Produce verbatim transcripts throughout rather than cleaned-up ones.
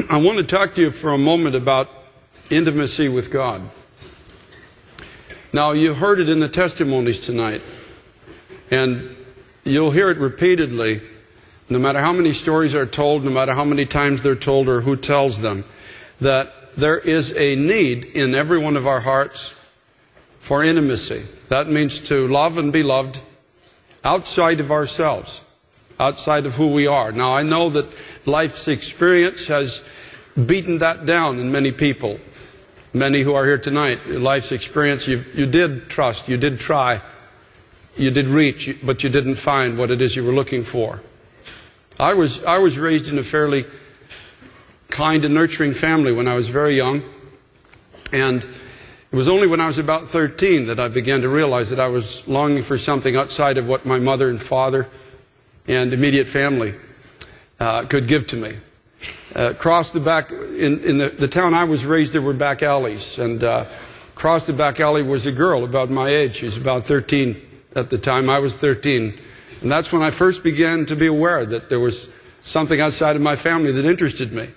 I want to talk to you for a moment about intimacy with God. Now, you heard it in the testimonies tonight, and you'll hear it repeatedly, no matter how many stories are told, no matter how many times they're told or who tells them, that there is a need in every one of our hearts for intimacy. That means to love and be loved outside of ourselves, outside of who we are. Now, I know that life's experience has beaten that down in many people. Many who are here tonight, life's experience, you, you did trust, you did try, you did reach, but you didn't find what it is you were looking for. I was, I was raised in a fairly kind and nurturing family when I was very young. And it was only when I was about thirteen that I began to realize that I was longing for something outside of what my mother and father and immediate family uh, could give to me. Uh, across the back, in, in the, the town I was raised, there were back alleys. And uh, across the back alley was a girl about my age. She was about thirteen at the time. I was thirteen. And that's when I first began to be aware that there was something outside of my family that interested me.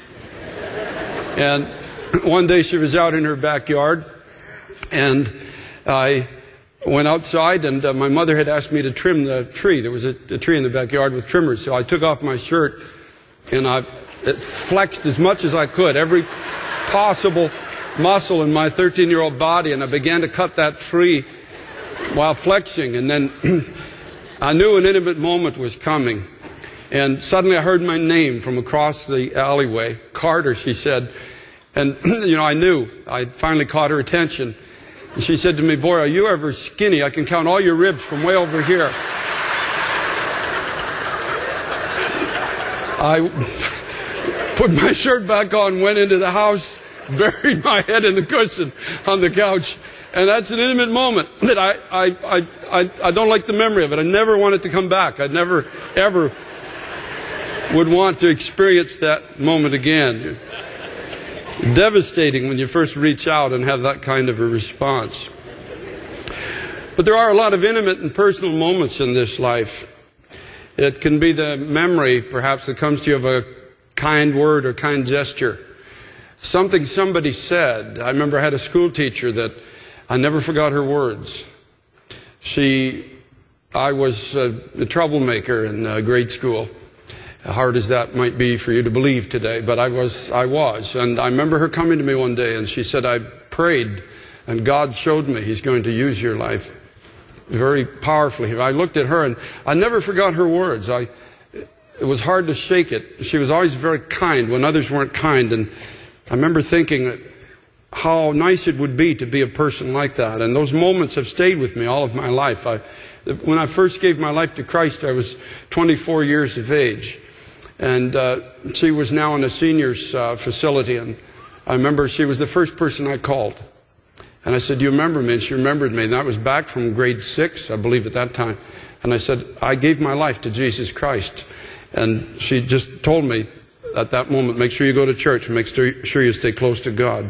And one day she was out in her backyard, and I went outside, and uh, my mother had asked me to trim the tree. There was a, a tree in the backyard with trimmers. So I took off my shirt, and I it flexed as much as I could, every possible muscle in my thirteen-year-old body, and I began to cut that tree while flexing. And then I knew an intimate moment was coming. And suddenly I heard my name from across the alleyway. Carter, she said. And, you know, I knew. I finally caught her attention. And she said to me, "Boy, are you ever skinny? I can count all your ribs from way over here." I put my shirt back on, went into the house, buried my head in the cushion on the couch. And that's an intimate moment that I, I, I, I, I don't like the memory of it. I never want it to come back. I never, ever would want to experience that moment again. Devastating when you first reach out and have that kind of a response. But there are a lot of intimate and personal moments in this life. It can be the memory, perhaps, that comes to you of a kind word or kind gesture. Something somebody said. I remember I had a school teacher that I never forgot her words. She, I was a, a troublemaker in uh, grade school. Hard as that might be for you to believe today, but I was, I was. And I remember her coming to me one day, and she said, "I prayed, and God showed me He's going to use your life very powerfully." I looked at her, and I never forgot her words. I, it was hard to shake it. She was always very kind when others weren't kind, and I remember thinking how nice it would be to be a person like that. And those moments have stayed with me all of my life. I, when I first gave my life to Christ, I was twenty-four years of age. And uh, she was now in a seniors uh, facility, and I remember she was the first person I called. And I said, "Do you remember me?" And she remembered me. And that was back from grade six, I believe, at that time. And I said, "I gave my life to Jesus Christ." And she just told me at that moment, "Make sure you go to church and make sure you stay close to God."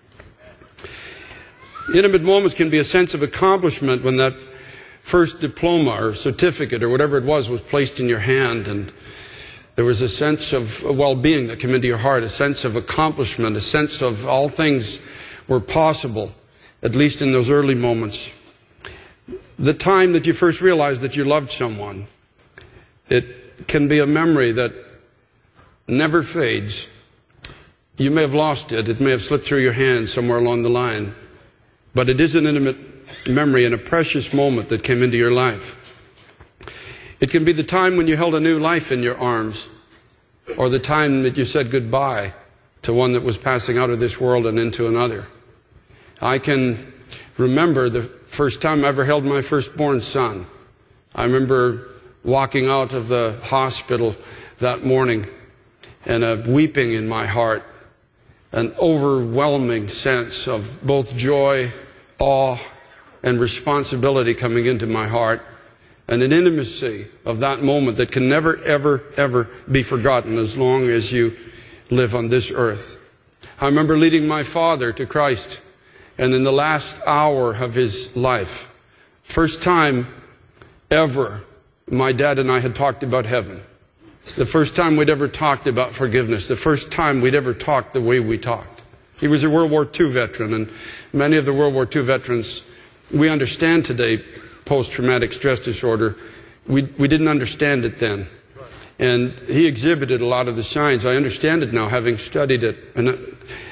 Intimate moments can be a sense of accomplishment when that first diploma or certificate or whatever it was was placed in your hand, and there was a sense of well-being that came into your heart, a sense of accomplishment, a sense of all things were possible, at least in those early moments. The time that you first realized that you loved someone, it can be a memory that never fades. You may have lost it. It may have slipped through your hands somewhere along the line. But it is an intimate memory and a precious moment that came into your life. It can be the time when you held a new life in your arms, or the time that you said goodbye to one that was passing out of this world and into another. I can remember the first time I ever held my firstborn son. I remember walking out of the hospital that morning and a weeping in my heart, an overwhelming sense of both joy, awe, and responsibility coming into my heart, and an intimacy of that moment that can never, ever, ever be forgotten as long as you live on this earth. I remember leading my father to Christ, and in the last hour of his life, first time ever, my dad and I had talked about heaven. The first time we'd ever talked about forgiveness. The first time we'd ever talked the way we talked. He was a World War Two veteran, and many of the World War Two veterans, we understand today post-traumatic stress disorder. We, we didn't understand it then. And he exhibited a lot of the signs. I understand it now, having studied it. And uh,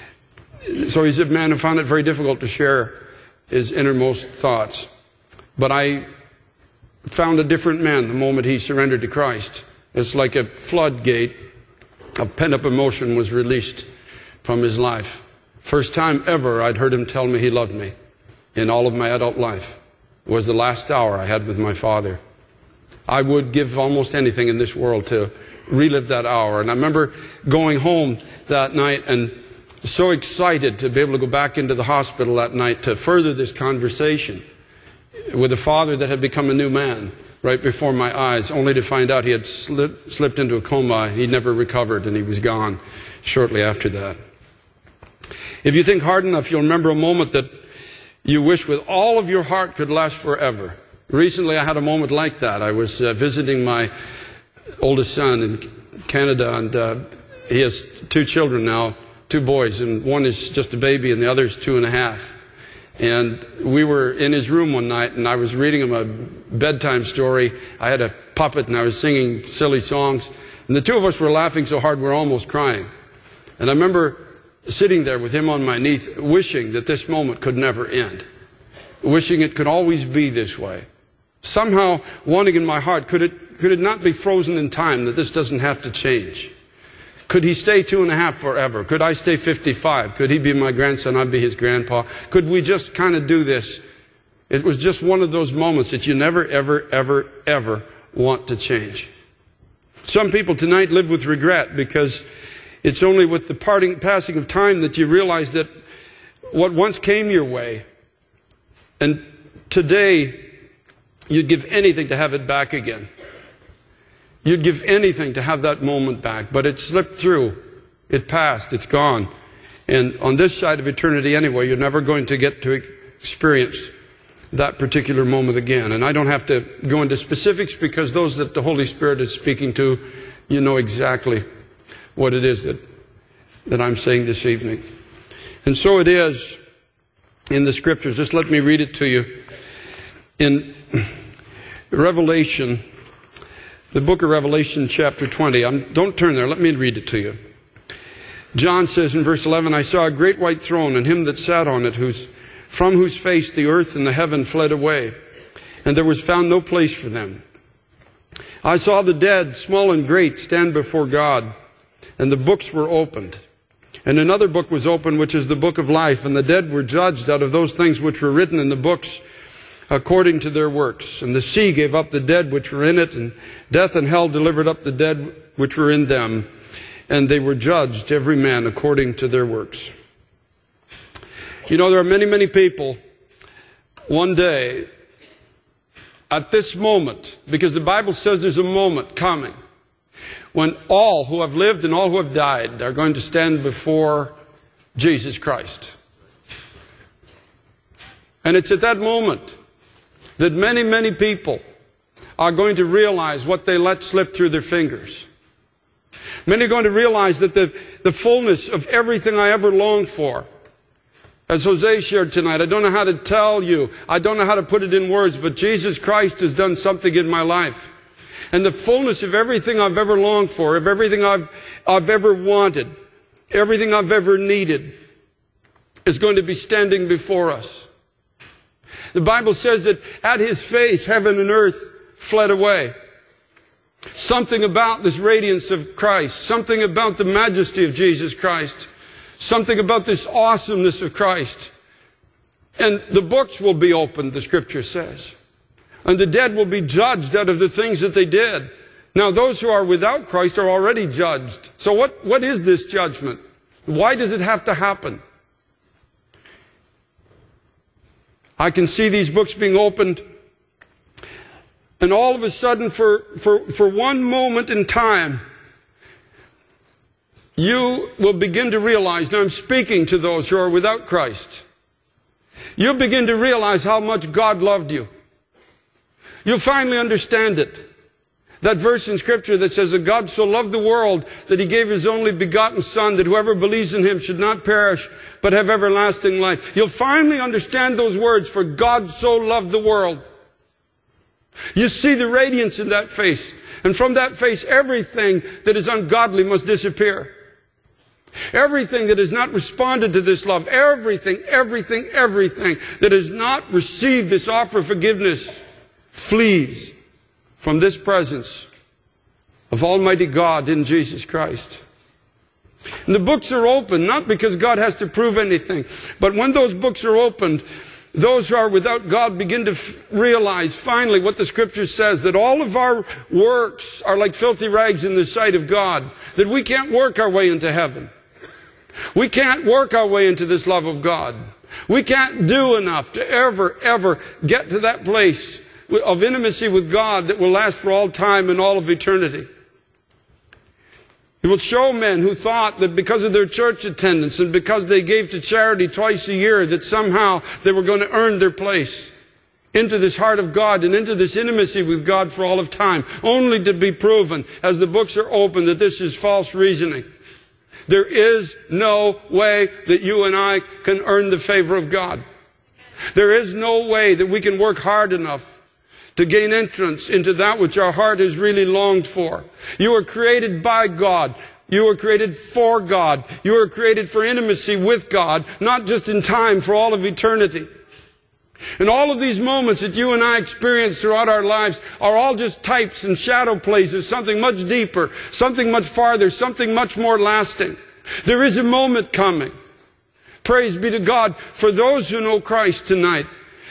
so he's a man who found it very difficult to share his innermost thoughts. But I found a different man the moment he surrendered to Christ. It's like a floodgate of pent-up emotion was released from his life. First time ever I'd heard him tell me he loved me in all of my adult life was the last hour I had with my father. I would give almost anything in this world to relive that hour. And I remember going home that night and so excited to be able to go back into the hospital that night to further this conversation with a father that had become a new man right before my eyes, only to find out he had slipped, slipped into a coma. He never recovered, and he was gone shortly after that. If you think hard enough, you'll remember a moment that you wish with all of your heart could last forever. Recently, I had a moment like that. I was uh, visiting my oldest son in Canada, and uh, he has two children now, two boys, and one is just a baby, and the other is two and a half. And we were in his room one night, and I was reading him a bedtime story. I had a puppet, and I was singing silly songs. And the two of us were laughing so hard we were almost crying. And I remember sitting there with him on my knee, wishing that this moment could never end. Wishing it could always be this way. Somehow wanting in my heart, could it, could it not be frozen in time, that this doesn't have to change? Could he stay two and a half forever? Could I stay fifty-five? Could he be my grandson? I'd be his grandpa. Could we just kind of do this? It was just one of those moments that you never, ever, ever, ever want to change. Some people tonight live with regret because it's only with the parting, passing of time that you realize that what once came your way, and today you'd give anything to have it back again. You'd give anything to have that moment back, but it slipped through. It passed. It's gone. And on this side of eternity anyway, you're never going to get to experience that particular moment again. And I don't have to go into specifics because those that the Holy Spirit is speaking to, you know exactly what it is that, that I'm saying this evening. And so it is in the Scriptures. Just let me read it to you. In Revelation, the book of Revelation, chapter twenty. I'm, don't turn there. Let me read it to you. John says in verse eleven, I saw a great white throne, and him that sat on it, whose, from whose face the earth and the heaven fled away, and there was found no place for them. I saw the dead, small and great, stand before God, and the books were opened. And another book was opened, which is the book of life, and the dead were judged out of those things which were written in the books, according to their works. And the sea gave up the dead which were in it, and death and hell delivered up the dead which were in them, and they were judged, every man according to their works. You know, there are many, many people one day, at this moment, because the Bible says there's a moment coming when all who have lived and all who have died are going to stand before Jesus Christ. And it's at that moment that many, many people are going to realize what they let slip through their fingers. Many are going to realize that the, the fullness of everything I ever longed for, as Jose shared tonight, I don't know how to tell you, I don't know how to put it in words, but Jesus Christ has done something in my life. And the fullness of everything I've ever longed for, of everything I've, I've ever wanted, everything I've ever needed, is going to be standing before us. The Bible says that at His face, heaven and earth fled away. Something about this radiance of Christ, something about the majesty of Jesus Christ, something about this awesomeness of Christ. And the books will be opened, the Scripture says. And the dead will be judged out of the things that they did. Now, those who are without Christ are already judged. So what, what is this judgment? Why does it have to happen? I can see these books being opened, and all of a sudden, for, for, for one moment in time, you will begin to realize, now I'm speaking to those who are without Christ, you'll begin to realize how much God loved you. You'll finally understand it. That verse in Scripture that says that God so loved the world that He gave His only begotten Son, that whoever believes in Him should not perish but have everlasting life. You'll finally understand those words, for God so loved the world. You see the radiance in that face. And from that face, everything that is ungodly must disappear. Everything that has not responded to this love, everything, everything, everything that has not received this offer of forgiveness flees from this presence of Almighty God in Jesus Christ. And the books are open, not because God has to prove anything, but when those books are opened, those who are without God begin to f- realize finally what the Scripture says, that all of our works are like filthy rags in the sight of God, that we can't work our way into heaven. We can't work our way into this love of God. We can't do enough to ever, ever get to that place of intimacy with God that will last for all time and all of eternity. It will show men who thought that because of their church attendance and because they gave to charity twice a year, that somehow they were going to earn their place into this heart of God and into this intimacy with God for all of time, only to be proven, as the books are open, that this is false reasoning. There is no way that you and I can earn the favor of God. There is no way that we can work hard enough to gain entrance into that which our heart has really longed for. You were created by God. You were created for God. You were created for intimacy with God, not just in time, for all of eternity. And all of these moments that you and I experience throughout our lives are all just types and shadow plays of something much deeper, something much farther, something much more lasting. There is a moment coming. Praise be to God for those who know Christ tonight.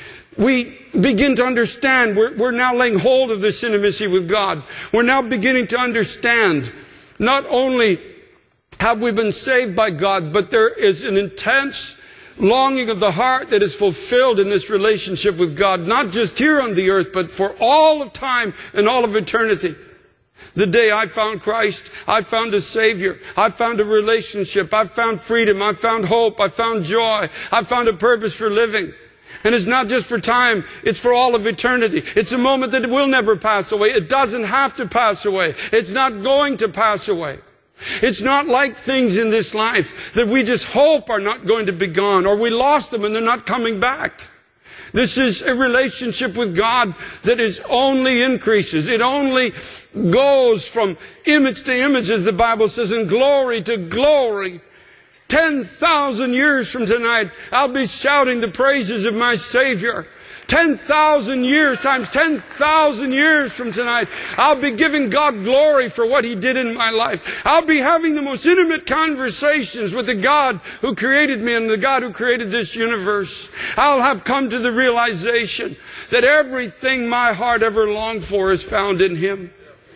We begin to understand, we're, we're now laying hold of this intimacy with God. We're now beginning to understand, not only have we been saved by God, but there is an intense longing of the heart that is fulfilled in this relationship with God, not just here on the earth, but for all of time and all of eternity. The day I found Christ, I found a Savior. I found a relationship. I found freedom. I found hope. I found joy. I found a purpose for living. And it's not just for time, it's for all of eternity. It's a moment that will never pass away. It doesn't have to pass away. It's not going to pass away. It's not like things in this life that we just hope are not going to be gone, or we lost them and they're not coming back. This is a relationship with God that is only increases. It only goes from image to image, as the Bible says, and glory to glory. Ten thousand years from tonight, I'll be shouting the praises of my Savior. Ten thousand years times ten thousand years from tonight, I'll be giving God glory for what He did in my life. I'll be having the most intimate conversations with the God who created me and the God who created this universe. I'll have come to the realization that everything my heart ever longed for is found in Him.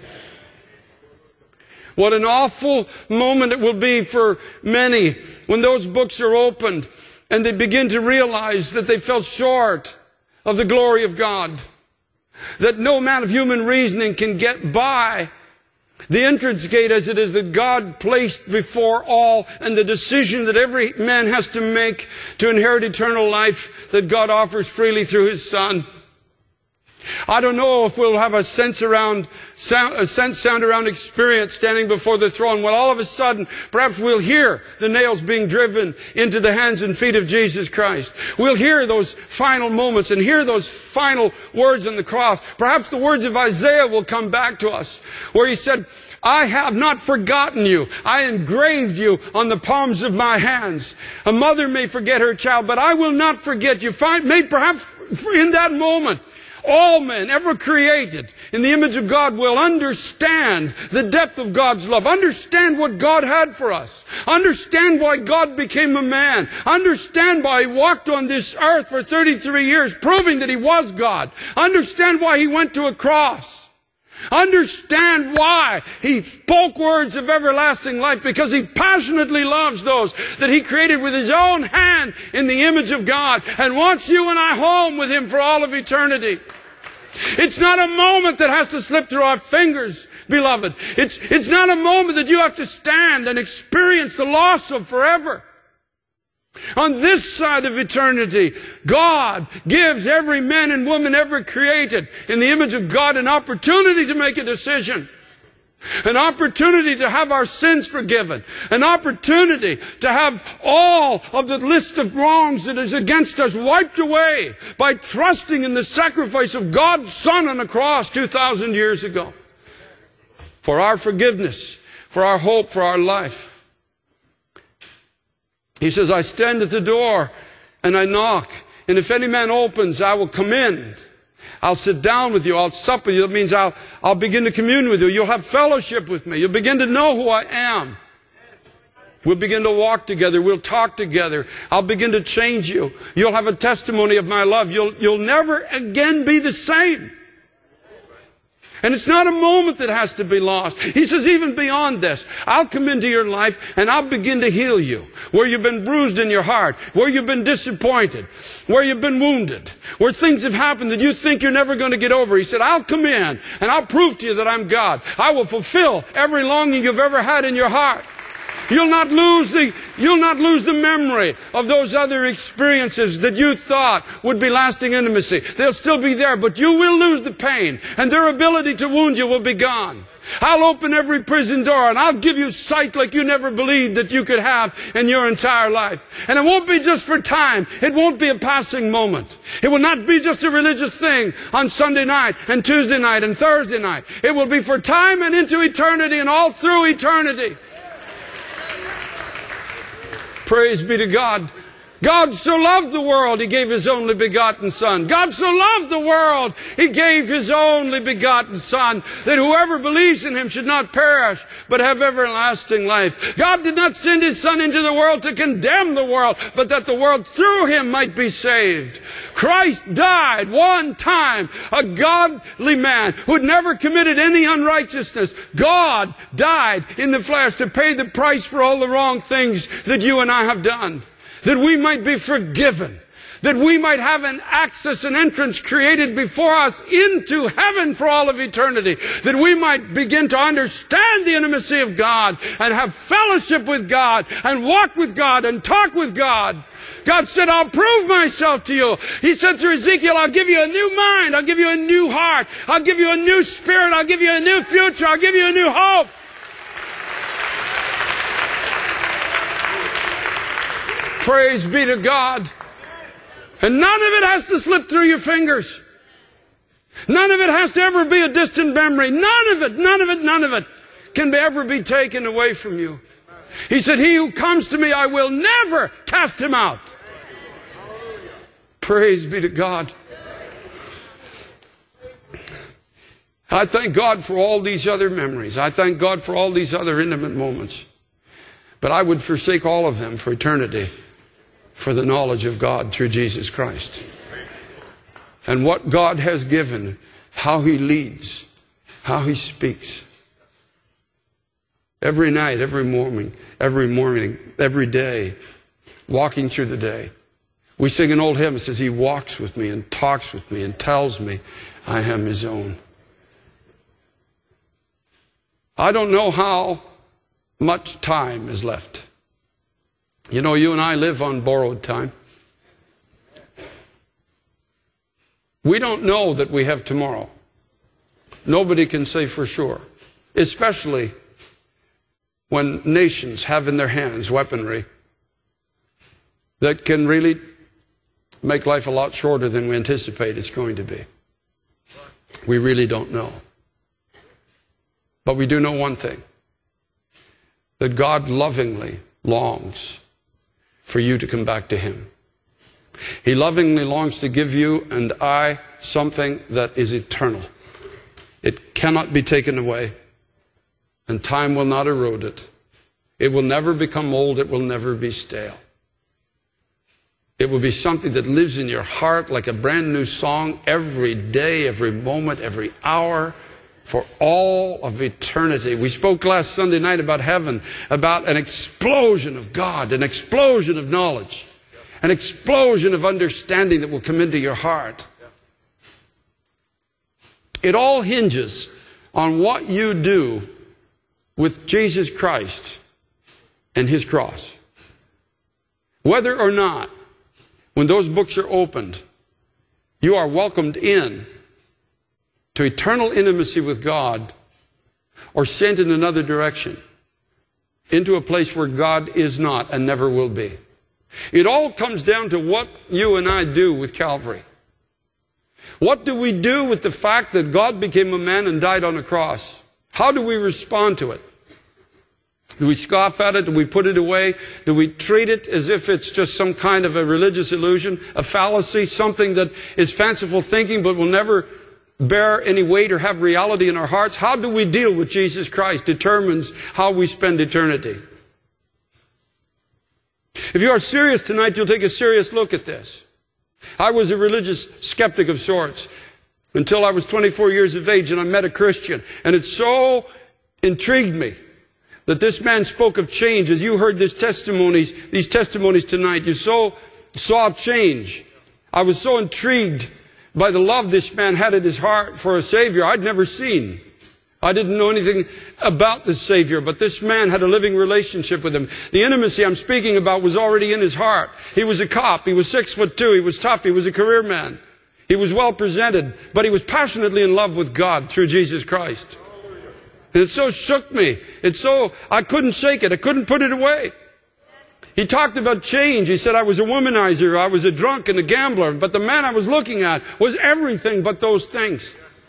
What an awful moment it will be for many when those books are opened and they begin to realize that they fell short of the glory of God. That no amount of human reasoning can get by the entrance gate as it is that God placed before all, and the decision that every man has to make to inherit eternal life that God offers freely through His Son. I don't know if we'll have a sense around, sound, a sense sound around experience standing before the throne. Well, all of a sudden, perhaps we'll hear the nails being driven into the hands and feet of Jesus Christ. We'll hear those final moments and hear those final words on the cross. Perhaps the words of Isaiah will come back to us, where he said, I have not forgotten you. I engraved you on the palms of my hands. A mother may forget her child, but I will not forget you. Find, may perhaps in that moment, all men ever created in the image of God will understand the depth of God's love. Understand what God had for us. Understand why God became a man. Understand why He walked on this earth for thirty-three years, proving that He was God. Understand why He went to a cross. Understand why He spoke words of everlasting life, because He passionately loves those that He created with His own hand in the image of God and wants you and I home with Him for all of eternity. It's not a moment that has to slip through our fingers, beloved. It's, it's not a moment that you have to stand and experience the loss of forever. On this side of eternity, God gives every man and woman ever created in the image of God an opportunity to make a decision. An opportunity to have our sins forgiven. An opportunity to have all of the list of wrongs that is against us wiped away by trusting in the sacrifice of God's Son on the cross two thousand years ago. For our forgiveness, for our hope, for our life. He says, I stand at the door and I knock. And if any man opens, I will come in. I'll sit down with you. I'll sup with you. That means I'll, I'll begin to commune with you. You'll have fellowship with me. You'll begin to know who I am. We'll begin to walk together. We'll talk together. I'll begin to change you. You'll have a testimony of my love. You'll, you'll never again be the same. And it's not a moment that has to be lost. He says, even beyond this, I'll come into your life and I'll begin to heal you. Where you've been bruised in your heart, where you've been disappointed, where you've been wounded, where things have happened that you think you're never going to get over. He said, I'll come in and I'll prove to you that I'm God. I will fulfill every longing you've ever had in your heart. You'll not lose the, you'll not lose the memory of those other experiences that you thought would be lasting intimacy. They'll still be there, but you will lose the pain, and their ability to wound you will be gone. I'll open every prison door, and I'll give you sight like you never believed that you could have in your entire life. And it won't be just for time. It won't be a passing moment. It will not be just a religious thing on Sunday night and Tuesday night and Thursday night. It will be for time and into eternity and all through eternity. Praise be to God. God so loved the world, He gave His only begotten Son. God so loved the world, He gave His only begotten Son, that whoever believes in Him should not perish, but have everlasting life. God did not send His Son into the world to condemn the world, but that the world through Him might be saved. Christ died one time, a godly man who had never committed any unrighteousness. God died in the flesh to pay the price for all the wrong things that you and I have done. That we might be forgiven. That we might have an access, an entrance created before us into heaven for all of eternity. That we might begin to understand the intimacy of God and have fellowship with God and walk with God and talk with God. God said, I'll prove myself to you. He said through Ezekiel, I'll give you a new mind. I'll give you a new heart. I'll give you a new spirit. I'll give you a new future. I'll give you a new hope. Praise be to God. And none of it has to slip through your fingers. None of it has to ever be a distant memory. None of it, none of it, none of it can ever be taken away from you. He said, he who comes to me, I will never cast him out. Praise be to God. I thank God for all these other memories. I thank God for all these other intimate moments. But I would forsake all of them for eternity, for the knowledge of God through Jesus Christ. And what God has given, how He leads, how He speaks. Every night, every morning, every morning, every day, walking through the day. We sing an old hymn that says, He walks with me and talks with me and tells me I am His own. I don't know how much time is left. You know, you and I live on borrowed time. We don't know that we have tomorrow. Nobody can say for sure. Especially when nations have in their hands weaponry that can really make life a lot shorter than we anticipate it's going to be. We really don't know. But we do know one thing. That God lovingly longs for you to come back to Him. He lovingly longs to give you and I something that is eternal. It cannot be taken away, and time will not erode it. It will never become old. It will never be stale. It will be something that lives in your heart like a brand new song every day, every moment, every hour, for all of eternity. We spoke last Sunday night about heaven, about an explosion of God, an explosion of knowledge, an explosion of understanding that will come into your heart. It all hinges on what you do with Jesus Christ and His cross. Whether or not, when those books are opened, you are welcomed in to eternal intimacy with God, or sent in another direction, into a place where God is not and never will be. It all comes down to what you and I do with Calvary. What do we do with the fact that God became a man and died on a cross? How do we respond to it? Do we scoff at it? Do we put it away? Do we treat it as if it's just some kind of a religious illusion, a fallacy, something that is fanciful thinking but will never bear any weight or have reality in our hearts? How do we deal with Jesus Christ determines how we spend eternity. If you are serious tonight, you'll take a serious look at this. I was a religious skeptic of sorts until I was twenty-four years of age and I met a Christian. And it so intrigued me that this man spoke of change. As you heard these testimonies, these testimonies tonight, you so saw change. I was so intrigued by the love this man had at his heart for a Savior I'd never seen. I didn't know anything about the Savior, but this man had a living relationship with Him. The intimacy I'm speaking about was already in his heart. He was a cop. He was six foot two. He was tough. He was a career man. He was well presented, but he was passionately in love with God through Jesus Christ. And it so shook me. It so, I couldn't shake it. I couldn't put it away. He talked about change. He said, I was a womanizer, I was a drunk and a gambler, but the man I was looking at was everything but those things.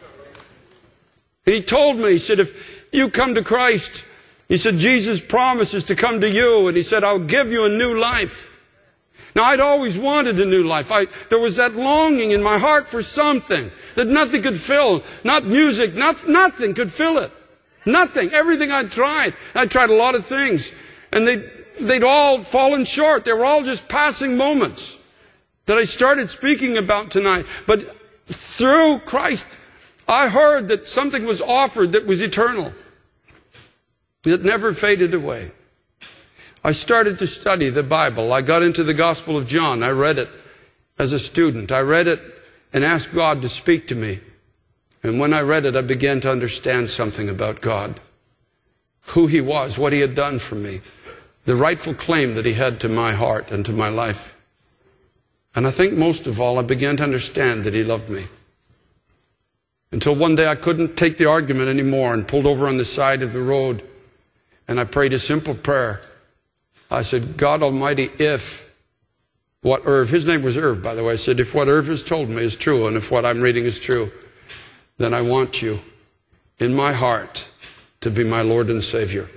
And he told me, he said, if you come to Christ, he said, Jesus promises to come to you, and he said, I'll give you a new life. Now, I'd always wanted a new life. I, there was that longing in my heart for something that nothing could fill. Not music, not, nothing could fill it. Nothing. Everything I tried. I tried a lot of things, and they They'd all fallen short. They were all just passing moments that I started speaking about tonight. But through Christ, I heard that something was offered that was eternal. It never faded away. I started to study the Bible. I got into the Gospel of John. I read it as a student. I read it and asked God to speak to me. And when I read it, I began to understand something about God. Who He was, what He had done for me. The rightful claim that He had to my heart and to my life. And I think most of all, I began to understand that He loved me. Until one day I couldn't take the argument anymore and pulled over on the side of the road. And I prayed a simple prayer. I said, God Almighty, if what Irv, his name was Irv, by the way, I said, if what Irv has told me is true, and if what I'm reading is true, then I want you in my heart to be my Lord and Savior.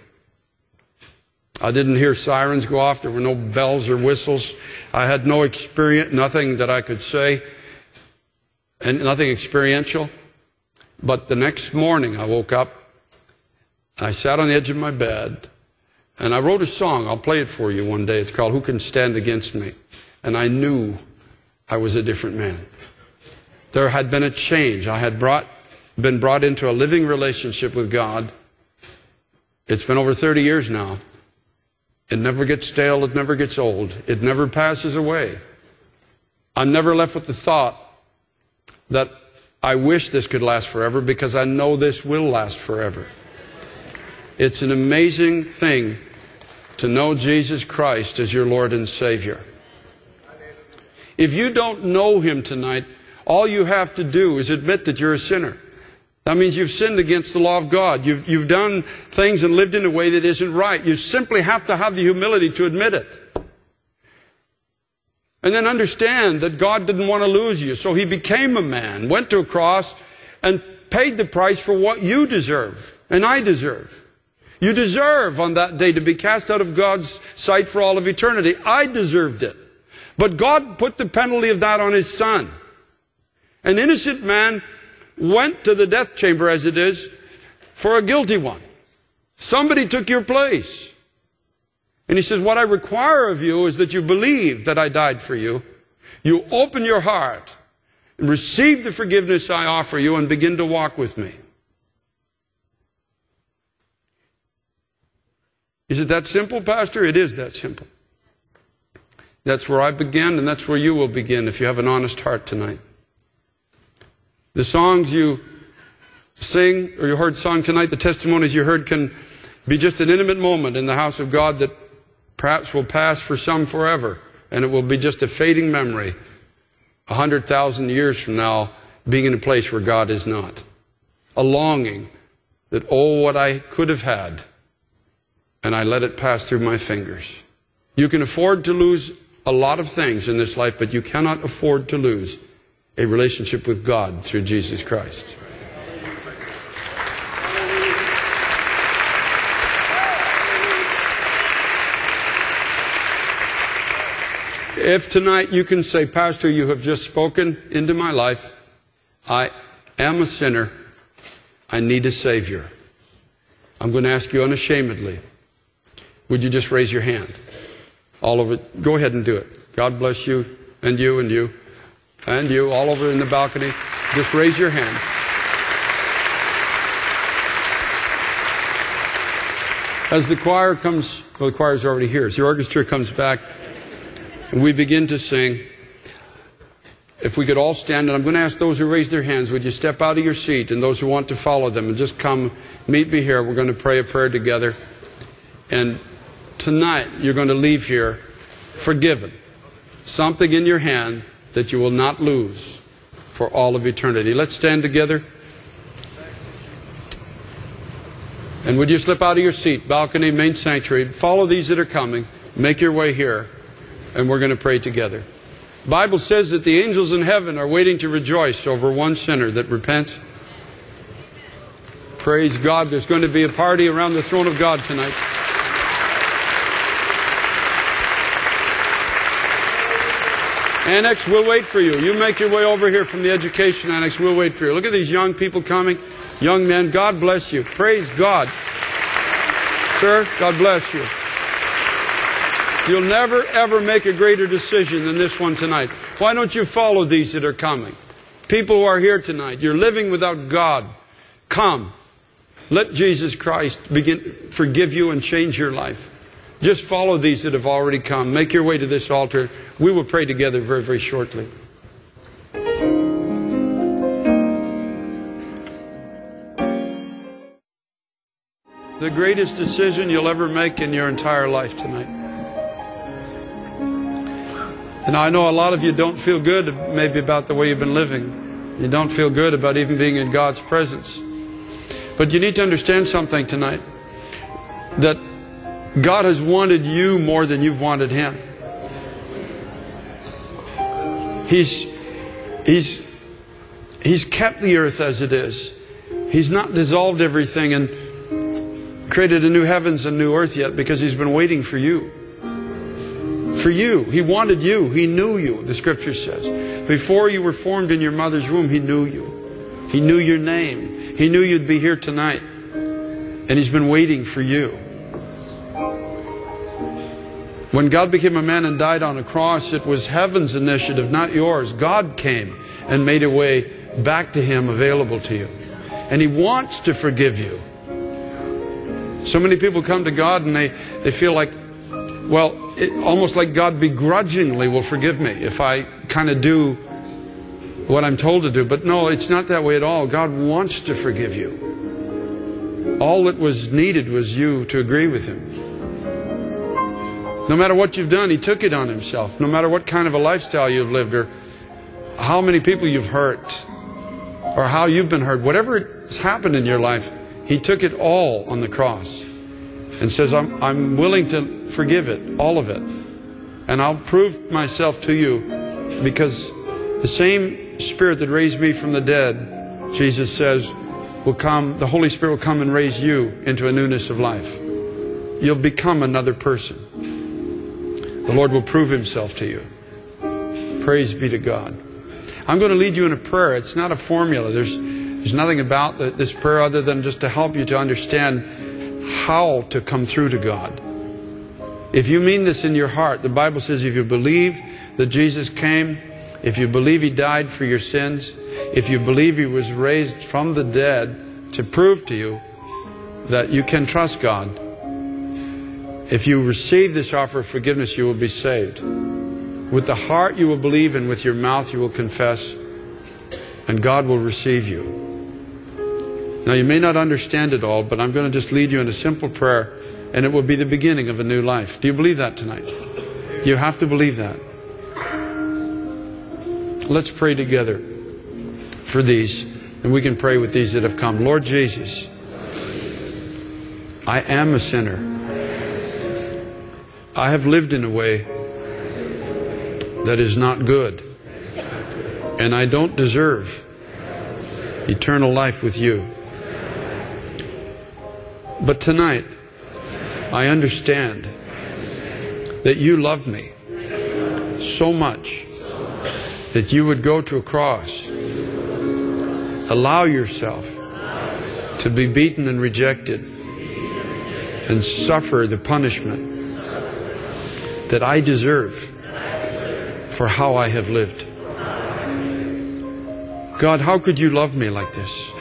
I didn't hear sirens go off. There were no bells or whistles. I had no experience, nothing that I could say, and nothing experiential. But the next morning I woke up, and I sat on the edge of my bed, and I wrote a song. I'll play it for you one day. It's called Who Can Stand Against Me? And I knew I was a different man. There had been a change. I had brought, been brought into a living relationship with God. It's been over thirty years now. It never gets stale. It never gets old. It never passes away. I'm never left with the thought that I wish this could last forever, because I know this will last forever. It's an amazing thing to know Jesus Christ as your Lord and Savior. If you don't know Him tonight, all you have to do is admit that you're a sinner. That means you've sinned against the law of God. You've, you've done things and lived in a way that isn't right. You simply have to have the humility to admit it. And then understand that God didn't want to lose you. So He became a man, went to a cross, and paid the price for what you deserve and I deserve. You deserve on that day to be cast out of God's sight for all of eternity. I deserved it. But God put the penalty of that on His Son. An innocent man went to the death chamber, as it is, for a guilty one. Somebody took your place. And He says, what I require of you is that you believe that I died for you. You open your heart and receive the forgiveness I offer you and begin to walk with me. Is it that simple, Pastor? It is that simple. That's where I began, and that's where you will begin if you have an honest heart tonight. The songs you sing, or you heard sung tonight, the testimonies you heard, can be just an intimate moment in the house of God that perhaps will pass for some forever. and it will be just a fading memory a hundred thousand years from now, being in a place where God is not. A longing that, oh, what I could have had, and I let it pass through my fingers. You can afford to lose a lot of things in this life, but you cannot afford to lose a relationship with God through Jesus Christ. If tonight you can say, Pastor, you have just spoken into my life. I am a sinner. I need a Savior. I'm going to ask you unashamedly, would you just raise your hand? All of it. Go ahead and do it. God bless you, and you, and you, and you, all over in the balcony. Just raise your hand. As the choir comes, well, the choir's already here. As the orchestra comes back, and we begin to sing, if we could all stand, and I'm going to ask those who raise their hands, would you step out of your seat, and those who want to follow them, and just come meet me here. We're going to pray a prayer together. And tonight, you're going to leave here forgiven. Something in your hand that you will not lose for all of eternity. Let's stand together. And would you slip out of your seat, balcony, main sanctuary, follow these that are coming, make your way here, and we're going to pray together. The Bible says that the angels in heaven are waiting to rejoice over one sinner that repents. Praise God. There's going to be a party around the throne of God tonight. Annex, we'll wait for you. You make your way over here from the education annex. We'll wait for you. Look at these young people coming. Young men, God bless you. Praise God. Sir, God bless you. You'll never, ever make a greater decision than this one tonight. Why don't you follow these that are coming? People who are here tonight, you're living without God. Come. Let Jesus Christ begin forgive you and change your life. Just follow these that have already come. Make your way to this altar. We will pray together very, very shortly. The greatest decision you'll ever make in your entire life tonight. And I know a lot of you don't feel good maybe about the way you've been living. You don't feel good about even being in God's presence. But you need to understand something tonight. That God has wanted you more than you've wanted Him. He's, he's, he's kept the earth as it is. He's not dissolved everything and created a new heavens and new earth yet, because He's been waiting for you. For you. He wanted you. He knew you, the Scripture says. Before you were formed in your mother's womb, He knew you. He knew your name. He knew you'd be here tonight. And He's been waiting for you. When God became a man and died on a cross, it was heaven's initiative, not yours. God came and made a way back to Him available to you. And He wants to forgive you. So many people come to God and they, they feel like, well, it, almost like God begrudgingly will forgive me if I kind of do what I'm told to do. But no, it's not that way at all. God wants to forgive you. All that was needed was you to agree with Him. No matter what you've done, He took it on Himself. No matter what kind of a lifestyle you've lived, or how many people you've hurt, or how you've been hurt, whatever has happened in your life, He took it all on the cross and says, I'm, I'm willing to forgive it, all of it. And I'll prove myself to you, because the same Spirit that raised me from the dead, Jesus says, will come, the Holy Spirit will come and raise you into a newness of life. You'll become another person. The Lord will prove Himself to you. Praise be to God. I'm going to lead you in a prayer. It's not a formula. There's, there's nothing about the, this prayer other than just to help you to understand how to come through to God. If you mean this in your heart, the Bible says if you believe that Jesus came, if you believe He died for your sins, if you believe He was raised from the dead to prove to you that you can trust God, if you receive this offer of forgiveness, you will be saved. With the heart you will believe, and with your mouth you will confess, and God will receive you. Now, you may not understand it all, but I'm going to just lead you in a simple prayer, and it will be the beginning of a new life. Do you believe that tonight? You have to believe that. Let's pray together for these, and we can pray with these that have come. Lord Jesus, I am a sinner. I have lived in a way that is not good, and I don't deserve eternal life with you. But tonight, I understand that you loved me so much that you would go to a cross, allow yourself to be beaten and rejected, and suffer the punishment that I deserve for how I have lived. God, how could you love me like this?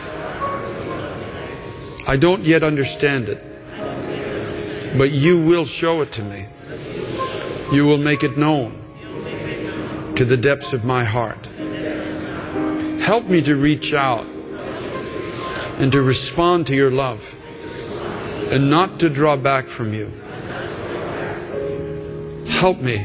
I don't yet understand it, but you will show it to me. You will make it known to the depths of my heart. Help me to reach out and to respond to your love and not to draw back from you. Help me.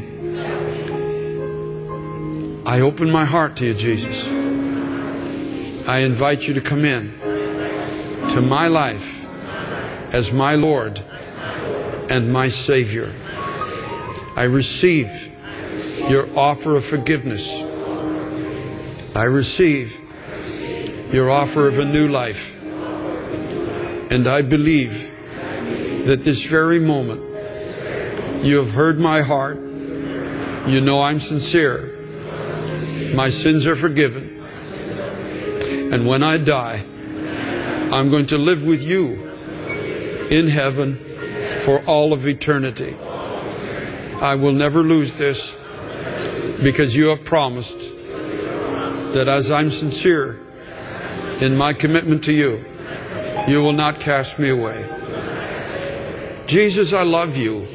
I open my heart to you, Jesus. I invite you to come in to my life as my Lord and my Savior. I receive your offer of forgiveness. I receive your offer of a new life. And I believe that this very moment you have heard my heart. You know I'm sincere. My sins are forgiven. And when I die, I'm going to live with you in heaven for all of eternity. I will never lose this, because you have promised that as I'm sincere in my commitment to you, you will not cast me away. Jesus, I love you.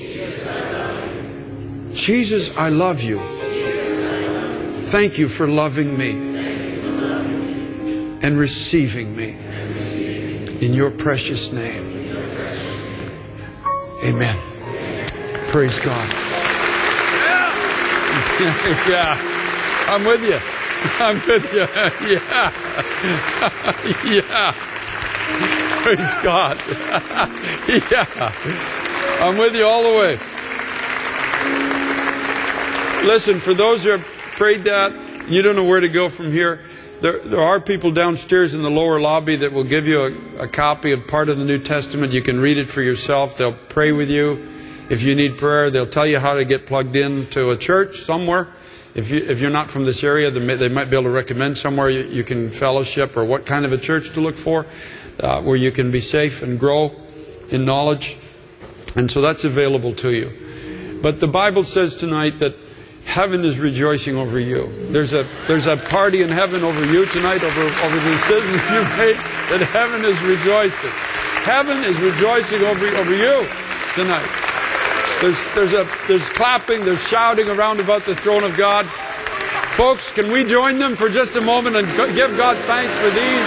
Jesus, I love you. Thank you for loving me and receiving me in your precious name. Amen. Praise God. Yeah, I'm with you. I'm with you. Yeah. Yeah. Praise God. Yeah. I'm with you all the way. Listen, for those who have prayed that, you don't know where to go from here. There, there are people downstairs in the lower lobby that will give you a, a copy of part of the New Testament. You can read it for yourself. They'll pray with you. If you need prayer, they'll tell you how to get plugged into a church somewhere. If, you, if you're not from this area, they, may, they might be able to recommend somewhere you, you can fellowship, or what kind of a church to look for, uh, where you can be safe and grow in knowledge. And so that's available to you. But the Bible says tonight that heaven is rejoicing over you. There's a there's a party in heaven over you tonight, over, over the decision you've made, that heaven is rejoicing. Heaven is rejoicing over, over you tonight. There's, there's, a, there's clapping, there's shouting around about the throne of God. Folks, can we join them for just a moment and give God thanks for these?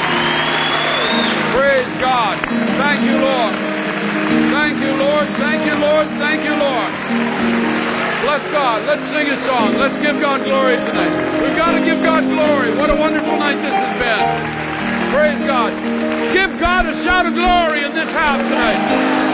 Praise God. Thank you, Lord. Thank you, Lord. Thank you, Lord. Thank you, Lord. Bless God. Let's sing a song. Let's give God glory tonight. We've got to give God glory. What a wonderful night this has been. Praise God. Give God a shout of glory in this house tonight.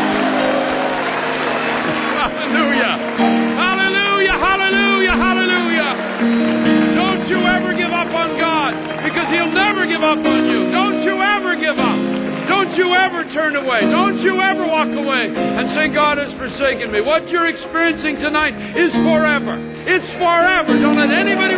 Hallelujah. Hallelujah. Hallelujah. Hallelujah. Don't you ever give up on God, because He'll never give up on you. Don't you ever give up. Don't you ever turn away. Don't you ever walk away and say, God has forsaken me. What you're experiencing tonight is forever. It's forever. Don't let anybody